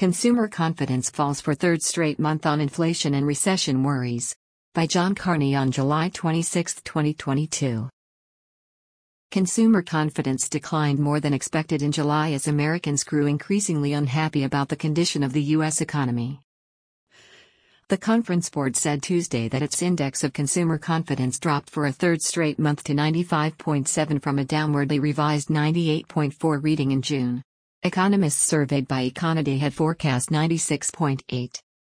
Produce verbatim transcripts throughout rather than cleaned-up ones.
Consumer confidence falls for third straight month on inflation and recession worries. By John Carney on July twenty-sixth, twenty twenty-two. Consumer confidence declined more than expected in July as Americans grew increasingly unhappy about the condition of the U S economy. The Conference Board said Tuesday that its index of consumer confidence dropped for a third straight month to ninety-five point seven from a downwardly revised ninety-eight point four reading in June. Economists surveyed by Econoday had forecast ninety-six point eight.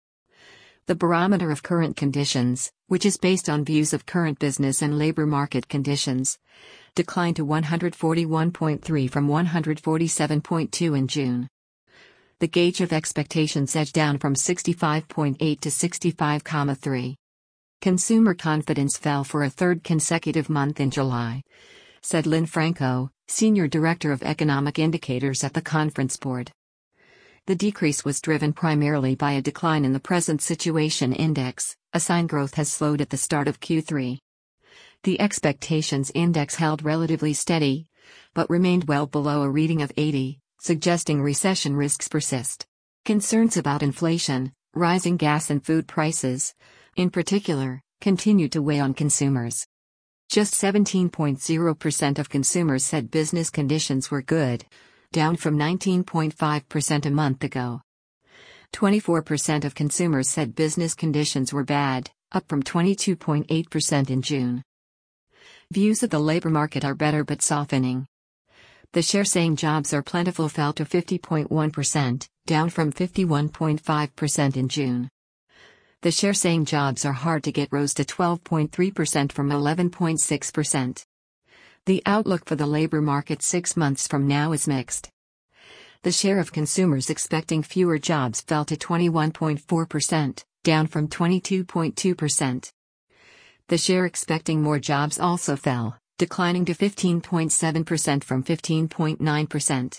The barometer of current conditions, which is based on views of current business and labor market conditions, declined to one hundred forty-one point three from one hundred forty-seven point two in June. The gauge of expectations edged down from sixty-five point eight to sixty-five point three. Consumer confidence fell for a third consecutive month in July, said Lynn Franco, Senior Director of Economic Indicators at the Conference Board. The decrease was driven primarily by a decline in the Present Situation Index, a sign growth has slowed at the start of Q three. The Expectations Index held relatively steady, but remained well below a reading of eighty, suggesting recession risks persist. Concerns about inflation, rising gas and food prices, in particular, continued to weigh on consumers. Just seventeen point zero percent of consumers said business conditions were good, down from nineteen point five percent a month ago. twenty-four percent of consumers said business conditions were bad, up from twenty-two point eight percent in June. Views of the labor market are better but softening. The share saying jobs are plentiful fell to fifty point one percent, down from fifty-one point five percent in June. The share saying jobs are hard to get rose to twelve point three percent from eleven point six percent. The outlook for the labor market six months from now is mixed. The share of consumers expecting fewer jobs fell to twenty-one point four percent, down from twenty-two point two percent. The share expecting more jobs also fell, declining to fifteen point seven percent from fifteen point nine percent.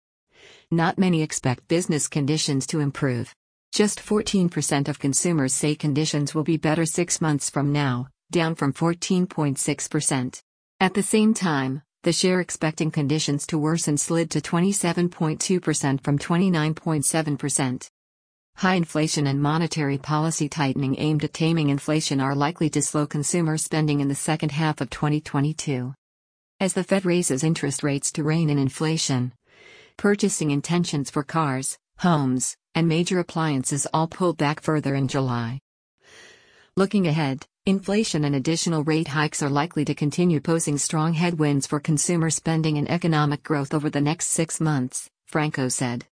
Not many expect business conditions to improve. Just fourteen percent of consumers say conditions will be better six months from now, down from fourteen point six percent. At the same time, the share expecting conditions to worsen slid to twenty-seven point two percent from twenty-nine point seven percent. High inflation and monetary policy tightening aimed at taming inflation are likely to slow consumer spending in the second half of twenty twenty-two. As the Fed raises interest rates to rein in inflation, purchasing intentions for cars, homes, and major appliances all pulled back further in July. Looking ahead, inflation and additional rate hikes are likely to continue posing strong headwinds for consumer spending and economic growth over the next six months, Franco said.